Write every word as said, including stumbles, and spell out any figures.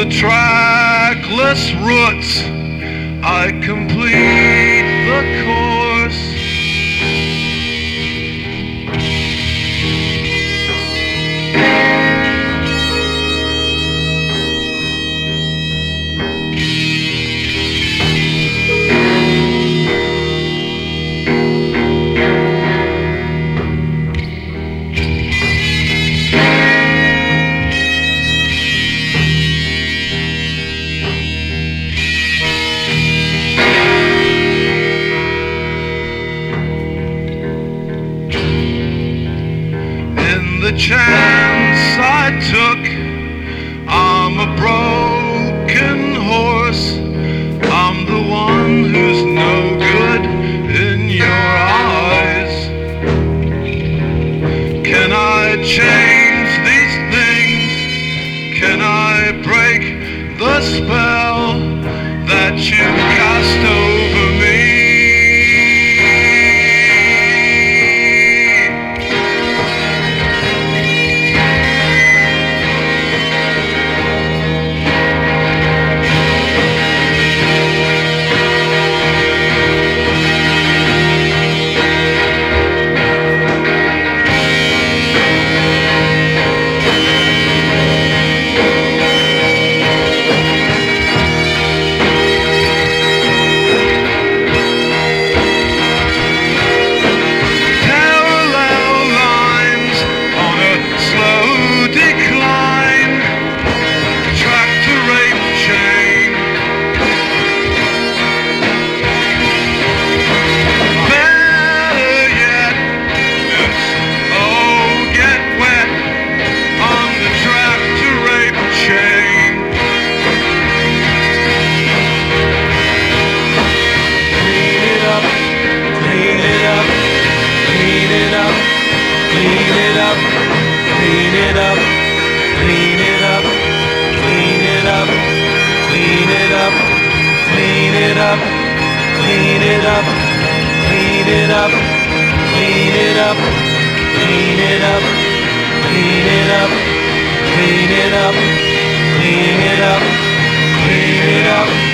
trackless roots, I complete the course. The chance I took, I'm a broken horse. I'm the one who's no good in your eyes. Can I change these things? Can I break the spell that you cast over me? Clean it up, clean it up, clean it up, clean it up, clean it up, clean it up, clean it up, clean it up, clean it up.